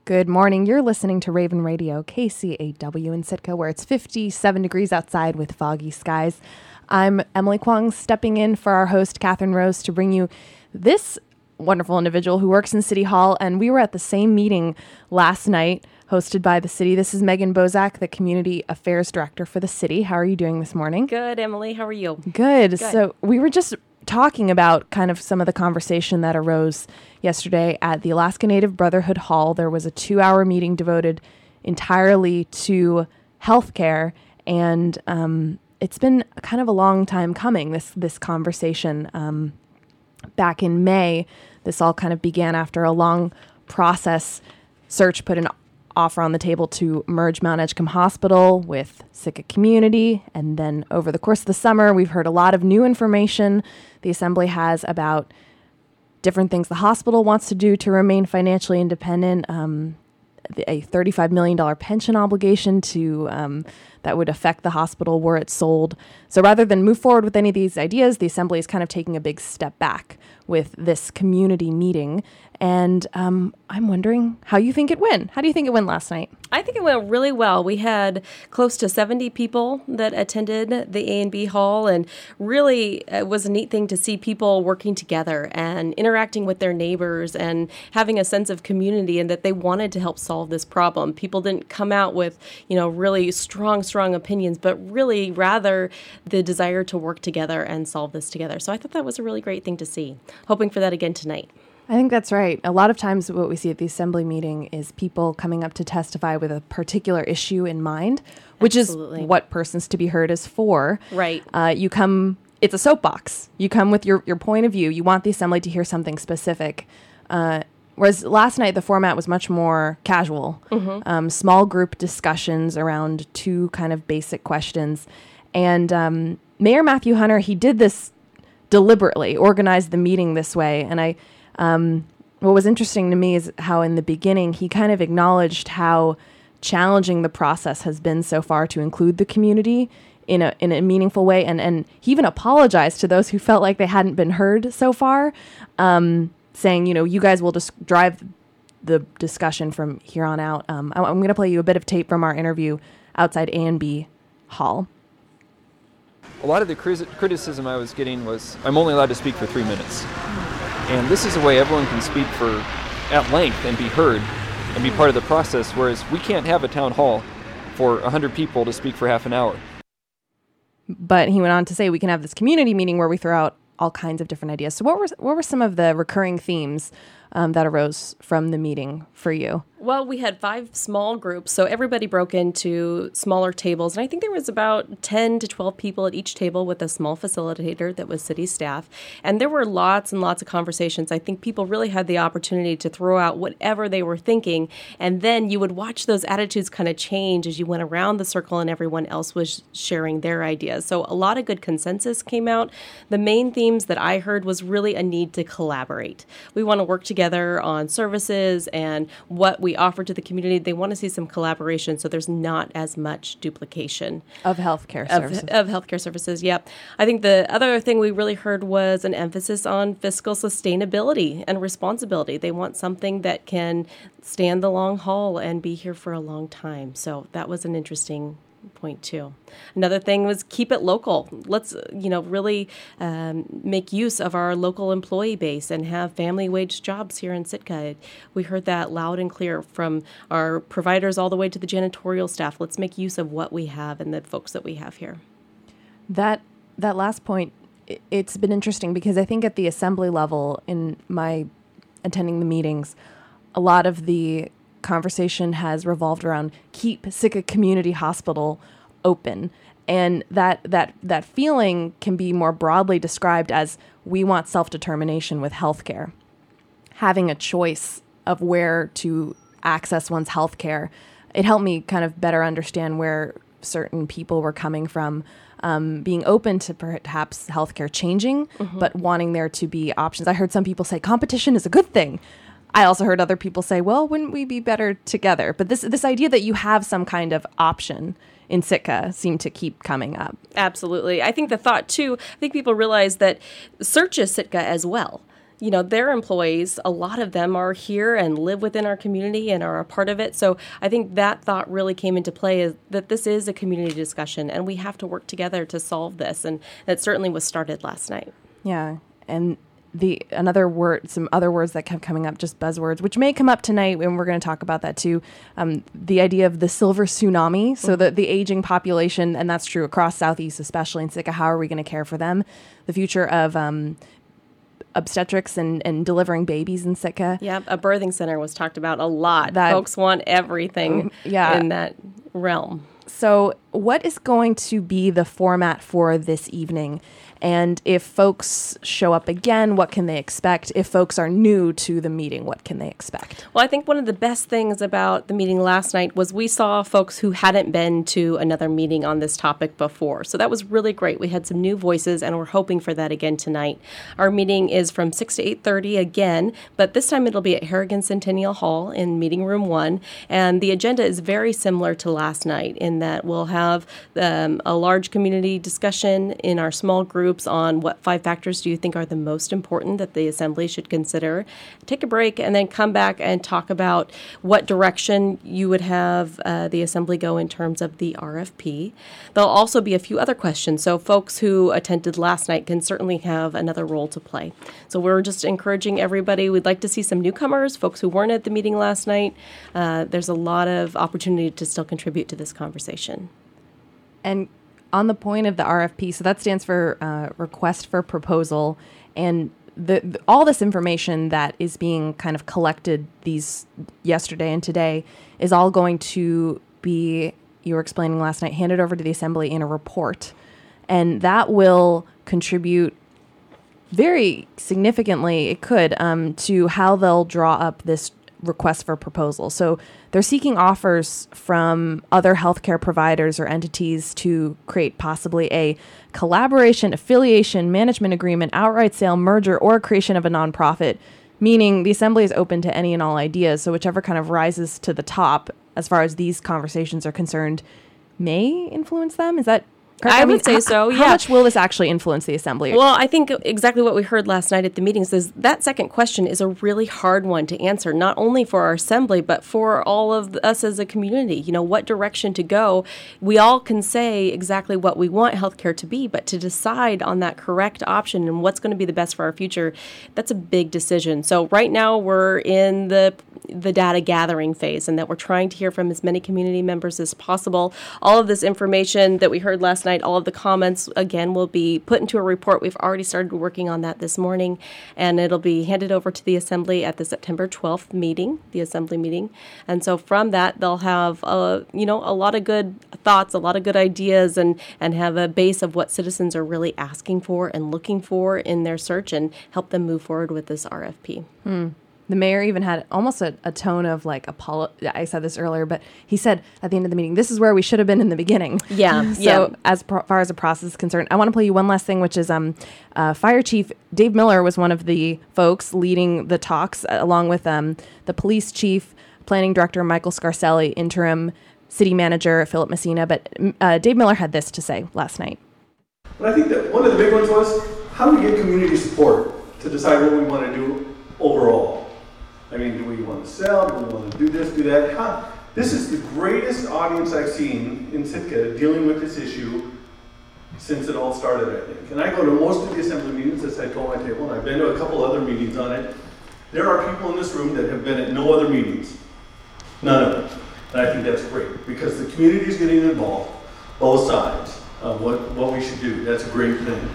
Good morning. You're listening to Raven Radio, KCAW in Sitka, where it's 57 degrees outside with foggy skies. I'm Emily Kwong, stepping in for our host, Catherine Rose, to bring you this wonderful individual who works in City Hall. And we were at the same meeting last night, hosted by the city. This is Megan Bozak, the Community Affairs Director for the city. How are you doing this morning? Good, Emily. How are you? Good. So we were just talking about kind of some of the conversation that arose yesterday at the Alaska Native Brotherhood Hall. There was a 2-hour meeting devoted entirely to healthcare, and it's been kind of a long time coming, this conversation. Back in May, this all kind of began after a long process. Search put an offer on the table to merge Mount Edgecombe Hospital with Sitka Community. And then over the course of the summer, we've heard a lot of new information the Assembly has about different things the hospital wants to do to remain financially independent. A $35 million pension obligation that would affect the hospital were it sold. So rather than move forward with any of these ideas, the Assembly is kind of taking a big step back with this community meeting. And I'm wondering how you think it went. How do you think it went last night? I think it went really well. We had close to 70 people that attended the A&B Hall, and really it was a neat thing to see people working together and interacting with their neighbors and having a sense of community and that they wanted to help solve this problem. People didn't come out with, really strong opinions, but really rather the desire to work together and solve this together. So I thought that was a really great thing to see. Hoping for that again tonight. I think that's right. A lot of times what we see at the Assembly meeting is people coming up to testify with a particular issue in mind, which Absolutely. is what Persons to be Heard is for. Right. It's a soapbox. You come with your point of view. You want the Assembly to hear something specific. Whereas last night, the format was much more casual. Mm-hmm. Small group discussions around two kind of basic questions. And Mayor Matthew Hunter, he did this deliberately, organized the meeting this way. And what was interesting to me is how in the beginning he kind of acknowledged how challenging the process has been so far to include the community in a meaningful way. And he even apologized to those who felt like they hadn't been heard so far, saying, you guys will just drive the discussion from here on out. I'm going to play you a bit of tape from our interview outside A&B Hall. A lot of the criticism I was getting was I'm only allowed to speak for 3 minutes. And this is a way everyone can speak at length and be heard and be part of the process, whereas we can't have a town hall for 100 people to speak for half an hour. But he went on to say we can have this community meeting where we throw out all kinds of different ideas. So what were some of the recurring themes that arose from the meeting for you? Well, we had 5 small groups, so everybody broke into smaller tables, and I think there was about 10 to 12 people at each table with a small facilitator that was city staff, and there were lots and lots of conversations. I think people really had the opportunity to throw out whatever they were thinking, and then you would watch those attitudes kind of change as you went around the circle and everyone else was sharing their ideas. So a lot of good consensus came out. The main themes that I heard was really a need to collaborate. We want to work together on services and what we offer to the community. They want to see some collaboration so there's not as much duplication of healthcare services. Of healthcare services, yep. I think the other thing we really heard was an emphasis on fiscal sustainability and responsibility. They want something that can stand the long haul and be here for a long time. So that was an interesting point too. Another thing was keep it local. Let's, really make use of our local employee base and have family wage jobs here in Sitka. We heard that loud and clear from our providers all the way to the janitorial staff. Let's make use of what we have and the folks that we have here. That last point, it's been interesting because I think at the Assembly level, in my attending the meetings, a lot of the conversation has revolved around keep Sitka Community Hospital open. And that feeling can be more broadly described as we want self-determination with healthcare. Having a choice of where to access one's healthcare. It helped me kind of better understand where certain people were coming from, being open to perhaps healthcare changing, but wanting there to be options. I heard some people say competition is a good thing. I also heard other people say, well, wouldn't we be better together? But this idea that you have some kind of option in Sitka seemed to keep coming up. Absolutely. I think the thought, too, I think people realize that search is Sitka as well. their employees, a lot of them are here and live within our community and are a part of it. So I think that thought really came into play, is that this is a community discussion and we have to work together to solve this. And that certainly was started last night. Yeah. And some other words that kept coming up, just buzzwords, which may come up tonight, and we're going to talk about that too. The idea of the silver tsunami, so the aging population, and that's true across Southeast, especially in Sitka. How are we going to care for them? The future of obstetrics and delivering babies in Sitka. Yeah, a birthing center was talked about a lot. Folks want everything in that realm. So what is going to be the format for this evening? And if folks show up again, what can they expect? If folks are new to the meeting, what can they expect? Well, I think one of the best things about the meeting last night was we saw folks who hadn't been to another meeting on this topic before. So that was really great. We had some new voices, and we're hoping for that again tonight. Our meeting is from 6 to 8:30 again, but this time it'll be at Harrigan Centennial Hall in Meeting Room 1. And the agenda is very similar to last night in that we'll have a large community discussion in our small groups on what 5 factors do you think are the most important that the Assembly should consider. Take a break and then come back and talk about what direction you would have the Assembly go in terms of the RFP. There'll also be a few other questions, so folks who attended last night can certainly have another role to play. So we're just encouraging everybody. We'd like to see some newcomers, folks who weren't at the meeting last night. There's a lot of opportunity to still contribute to this conversation. And on the point of the RFP, so that stands for Request for Proposal, and all this information that is being kind of collected these yesterday and today is all going to be, you were explaining last night, handed over to the Assembly in a report, and that will contribute very significantly, it could, to how they'll draw up this request for proposal. So they're seeking offers from other healthcare providers or entities to create possibly a collaboration, affiliation, management agreement, outright sale, merger, or creation of a nonprofit, meaning the Assembly is open to any and all ideas. So whichever kind of rises to the top as far as these conversations are concerned may influence them. Is that correct? I would say so, yeah. How much will this actually influence the Assembly? Well, I think exactly what we heard last night at the meetings is that second question is a really hard one to answer, not only for our Assembly, but for all of us as a community. What direction to go. We all can say exactly what we want healthcare to be, but to decide on that correct option and what's going to be the best for our future, that's a big decision. So right now we're in the data gathering phase, and that we're trying to hear from as many community members as possible. All of this information that we heard last night, all of the comments, again, will be put into a report. We've already started working on that this morning, and it'll be handed over to the Assembly at the September 12th meeting, the Assembly meeting. And so from that, they'll have, a lot of good thoughts, a lot of good ideas, and have a base of what citizens are really asking for and looking for in their search, and help them move forward with this RFP. The mayor even had almost a tone of like I said this earlier, but he said at the end of the meeting, this is where we should have been in the beginning. Yeah. So as far as the process is concerned, I want to play you one last thing, which is Fire Chief Dave Miller was one of the folks leading the talks, along with the Police Chief, Planning Director Michael Scarcelli, Interim City Manager Philip Messina. But Dave Miller had this to say last night. But I think that one of the big ones was, how do we get community support to decide what we want to do overall? I mean, do we want to sell? Do we want to do this, do that? This is the greatest audience I've seen in Sitka dealing with this issue since it all started, I think. And I go to most of the Assembly meetings, as I told my table, and I've been to a couple other meetings on it. There are people in this room that have been at no other meetings. None of them. And I think that's great, because the community is getting involved, both sides, of what we should do. That's a great thing.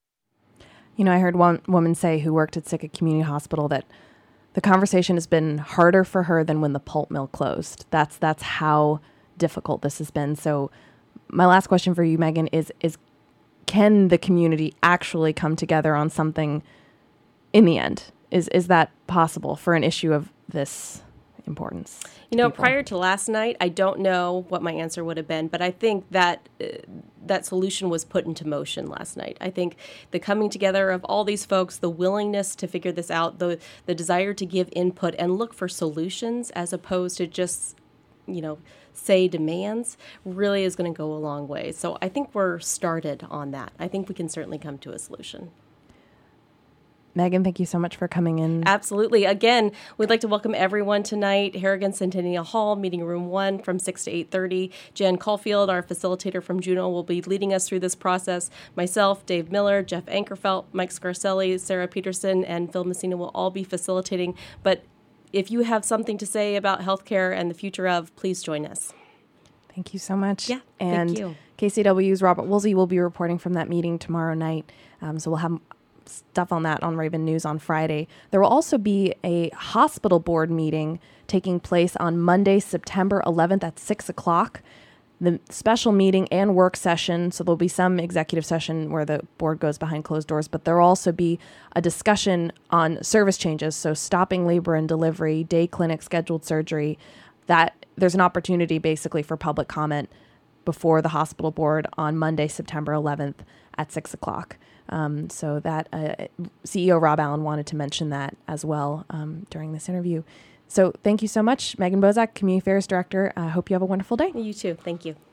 I heard one woman say who worked at Sitka Community Hospital that the conversation has been harder for her than when the pulp mill closed. That's how difficult this has been. So my last question for you, Megan, is can the community actually come together on something in the end? Is that possible for an issue of this importance? Prior to last night, I don't know what my answer would have been, but I think that that solution was put into motion last night. I think the coming together of all these folks, the willingness to figure this out, the desire to give input and look for solutions as opposed to just, say demands, really is going to go a long way. So I think we're started on that. I think we can certainly come to a solution. Megan, thank you so much for coming in. Absolutely. Again, we'd like to welcome everyone tonight. Harrigan Centennial Hall, Meeting Room 1 from 6 to 8:30. Jen Caulfield, our facilitator from Juneau, will be leading us through this process. Myself, Dave Miller, Jeff Ankerfelt, Mike Scarcelli, Sarah Peterson, and Phil Messina will all be facilitating. But if you have something to say about healthcare and the future of, please join us. Thank you so much. Yeah, and thank you. KCW's Robert Woolsey will be reporting from that meeting tomorrow night. So we'll have stuff on that on Raven News on Friday. There will also be a hospital board meeting taking place on Monday, September 11th at 6 o'clock. The special meeting and work session, so there'll be some executive session where the board goes behind closed doors, but there'll also be a discussion on service changes, so stopping labor and delivery, day clinic, scheduled surgery. That there's an opportunity basically for public comment before the hospital board on Monday, September 11th at 6 o'clock. So that CEO Rob Allen wanted to mention that as well during this interview. So thank you so much, Megan Bozak, Community Affairs Director. I hope you have a wonderful day. You too. Thank you.